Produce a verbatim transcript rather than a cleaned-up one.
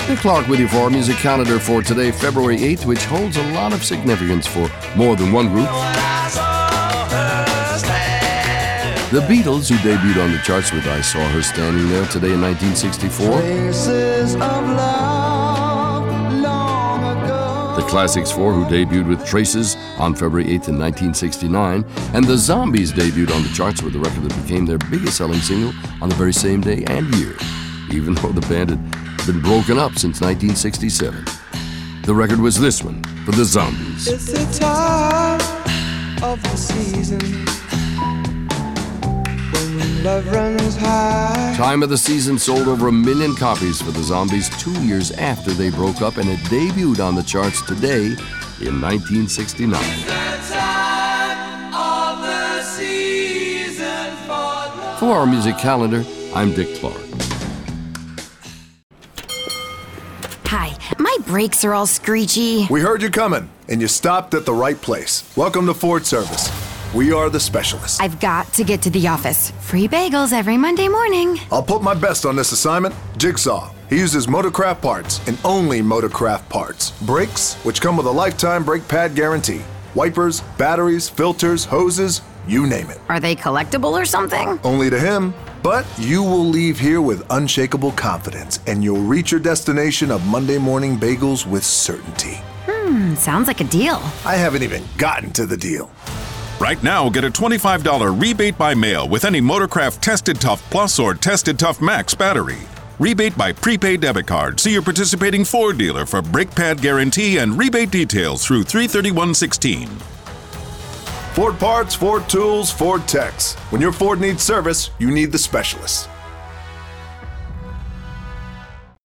Nick Clark with you for our music calendar for today, February eighth, which holds a lot of significance for more than one group. The Beatles, who debuted on the charts with I Saw Her Standing There today in nineteen sixty-four. Traces of love long ago. The Classics Four, who debuted with Traces on February eighth in nineteen sixty-nine. And the Zombies debuted on the charts with a record that became their biggest selling single on the very same day and year, even though the band had been broken up since nineteen sixty-seven. The record was this one, for the Zombies. It's the time of the season when love runs high. Time of the Season sold over a million copies for the Zombies two years after they broke up, and it debuted on the charts today in nineteen sixty-nine. The time of the season for love. For our music calendar, I'm Dick Clark. Hi, my brakes are all screechy. We heard you coming, and you stopped at the right place. Welcome to Ford Service. We are the specialists. I've got to get to the office. Free bagels every Monday morning. I'll put my best on this assignment. Jigsaw. He uses Motorcraft parts, and only Motorcraft parts. Brakes, which come with a lifetime brake pad guarantee. Wipers, batteries, filters, hoses, you name it. Are they collectible or something? Only to him. But you will leave here with unshakable confidence, and you'll reach your destination of Monday morning bagels with certainty. Hmm, sounds like a deal. I haven't even gotten to the deal. Right now, get a twenty-five dollars rebate by mail with any Motorcraft Tested Tough Plus or Tested Tough Max battery. Rebate by prepaid debit card. See your participating Ford dealer for brake pad guarantee and rebate details through three thirty-one sixteen. Ford parts, Ford tools, Ford techs. When your Ford needs service, you need the specialists.